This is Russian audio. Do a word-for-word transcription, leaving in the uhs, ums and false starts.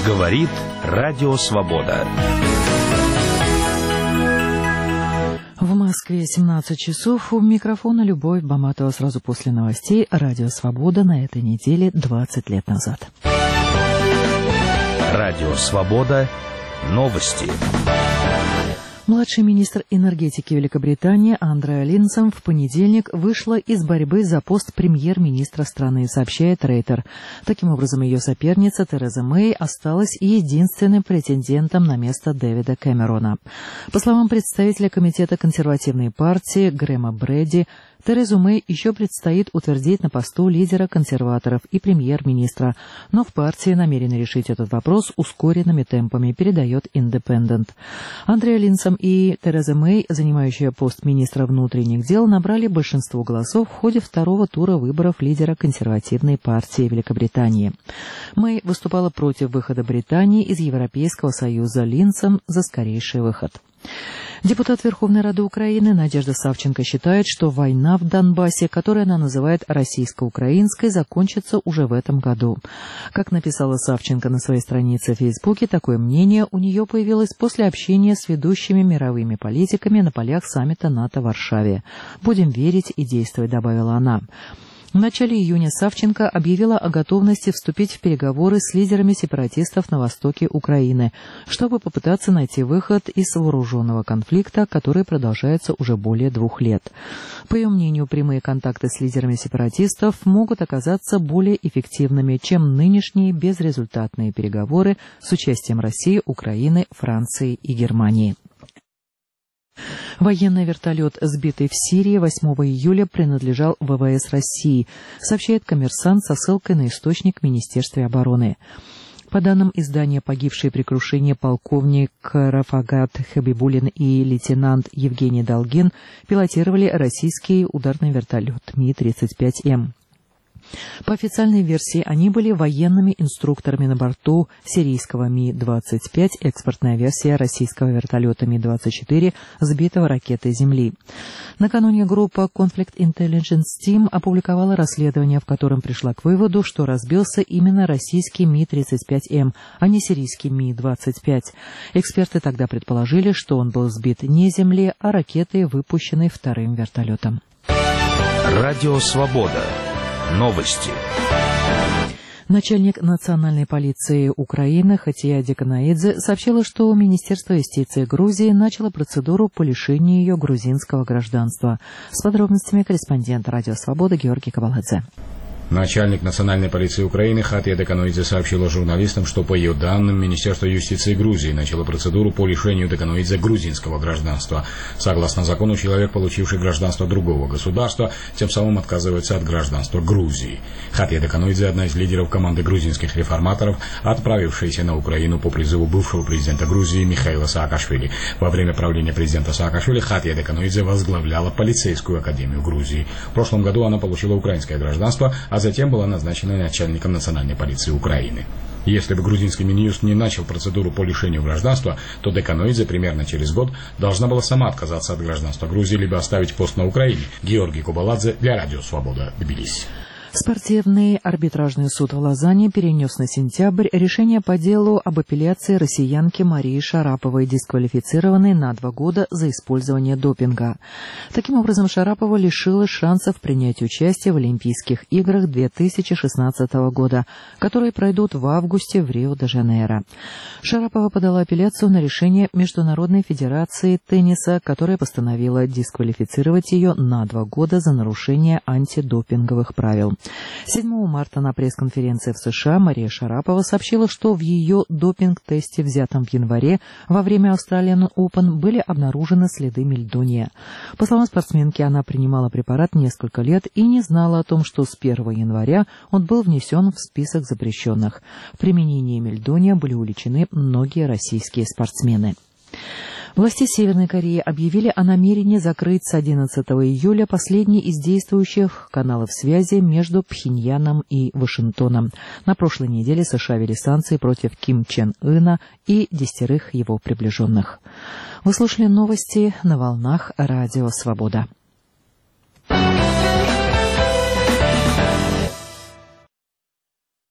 Говорит Радио Свобода. В Москве семнадцать часов. У микрофона Любовь Баматова. Сразу после новостей Радио Свобода на этой неделе двадцать лет назад. Радио Свобода. Новости. Младший министр энергетики Великобритании Андреа Линсом в понедельник вышла из борьбы за пост премьер-министра страны, сообщает Рейтер. Таким образом, ее соперница Тереза Мэй осталась единственным претендентом на место Дэвида Кэмерона. По словам представителя комитета консервативной партии Грэма Брэди, Терезу Мэй еще предстоит утвердить на посту лидера консерваторов и премьер-министра, но в партии намерены решить этот вопрос ускоренными темпами, передает Индепендент. Андреа Линсом и Тереза Мэй, занимающая пост министра внутренних дел, набрали большинство голосов в ходе второго тура выборов лидера консервативной партии Великобритании. Мэй выступала против выхода Британии из Европейского Союза, Линсом за скорейший выход. Депутат Верховной Рады Украины Надежда Савченко считает, что война в Донбассе, которую она называет российско-украинской, закончится уже в этом году. Как написала Савченко на своей странице в Фейсбуке, такое мнение у нее появилось после общения с ведущими мировыми политиками на полях саммита НАТО в Варшаве. «Будем верить и действовать», — добавила она. В начале июня Савченко объявила о готовности вступить в переговоры с лидерами сепаратистов на востоке Украины, чтобы попытаться найти выход из вооруженного конфликта, который продолжается уже более двух лет. По ее мнению, прямые контакты с лидерами сепаратистов могут оказаться более эффективными, чем нынешние безрезультатные переговоры с участием России, Украины, Франции и Германии. Военный вертолет, сбитый в Сирии восьмого июля, принадлежал ВВС России, сообщает «Коммерсант» со ссылкой на источник в Министерстве обороны. По данным издания, погибшие при крушении полковник Рафагат Хабибулин и лейтенант Евгений Долгин пилотировали российский ударный вертолет Ми тридцать пять Эм. По официальной версии, они были военными инструкторами на борту сирийского Ми двадцать пять, экспортная версия российского вертолета Ми двадцать четыре, сбитого ракетой Земли. Накануне группа Conflict Intelligence Team опубликовала расследование, в котором пришла к выводу, что разбился именно российский Ми тридцать пять Эм, а не сирийский Ми двадцать пять. Эксперты тогда предположили, что он был сбит не Землей, а ракетой, выпущенной вторым вертолетом. Радио Свобода. Новости. Начальник национальной полиции Украины Хатия Деканаидзе сообщила, что Министерство юстиции Грузии начало процедуру по лишению ее грузинского гражданства. С подробностями корреспондент Радио Свобода Георгий Кабаладзе. Начальник национальной полиции Украины Хатия Деканоидзе сообщила журналистам, что по ее данным Министерство юстиции Грузии начало процедуру по лишению Деканоидзе грузинского гражданства. Согласно закону, человек, получивший гражданство другого государства, тем самым отказывается от гражданства Грузии. Хатия Деканоидзе – одна из лидеров команды грузинских реформаторов, отправившаяся на Украину по призыву бывшего президента Грузии Михаила Саакашвили. Во время правления президента Саакашвили Хатия Деканоидзе возглавляла полицейскую академию Грузии. В прошлом году она получила украинское гражданство, а затем была назначена начальником национальной полиции Украины. Если бы грузинский Минюст не начал процедуру по лишению гражданства, то Деканоидзе примерно через год должна была сама отказаться от гражданства Грузии либо оставить пост на Украине. Георгий Кабаладзе для Радио Свобода, Тбилиси. Спортивный арбитражный суд в Лозанне перенес на сентябрь решение по делу об апелляции россиянки Марии Шараповой, дисквалифицированной на два года за использование допинга. Таким образом, Шарапова лишилась шансов принять участие в Олимпийских играх две тысячи шестнадцатого года, которые пройдут в августе в Рио-де-Жанейро. Шарапова подала апелляцию на решение Международной федерации тенниса, которая постановила дисквалифицировать ее на два года за нарушение антидопинговых правил. седьмого марта на пресс-конференции в США Мария Шарапова сообщила, что в ее допинг-тесте, взятом в январе во время Australian Open, были обнаружены следы мельдония. По словам спортсменки, она принимала препарат несколько лет и не знала о том, что с первого января он был внесен в список запрещенных. В применении мельдония были уличены многие российские спортсмены. Власти Северной Кореи объявили о намерении закрыть с одиннадцатого июля последний из действующих каналов связи между Пхеньяном и Вашингтоном. На прошлой неделе США ввели санкции против Ким Чен Ына и десятерых его приближенных. Вы слушали новости на волнах Радио Свобода.